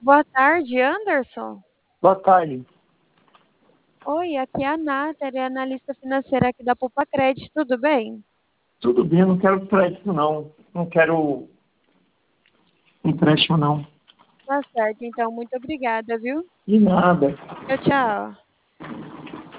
Boa tarde, Anderson. Boa tarde. Oi, aqui é a Nathalie, analista financeira aqui da Poupa Credit, tudo bem? Tudo bem, não quero crédito não. Não quero empréstimo não. Tá certo, então, muito obrigada, viu? De nada. Tchau, tchau.